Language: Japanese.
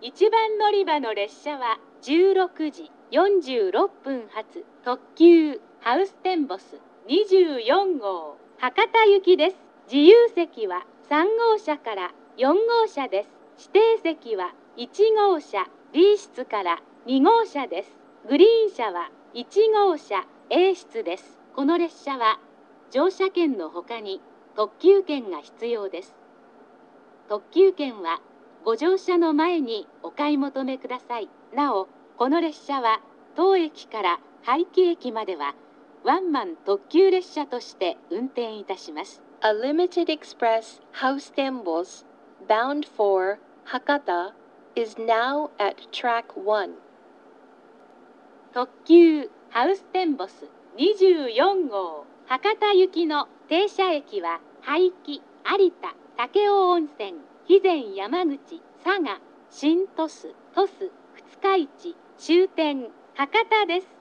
1番乗り場の列車は16時46分発特急ハウステンボス24号博多行きです。自由席は3号車から4号車です。指定席は1号車 B 室から2号車です。グリーン車は1号車 A 室です。この列車は乗車券の他に特急券が必要です。特急券はご乗車の前にお買い求めください。なお、この列車は当駅から廃棄駅まではワンマン特急列車として運転いたします。 A limited express Haus Dembos bound for Hakata is now at track 1. 特急ハウステンボス24号博多行きの停車駅は廃棄、有田、武雄温泉、肥前山口、佐賀、新鳥栖、鳥栖、二日市、終点、博多です。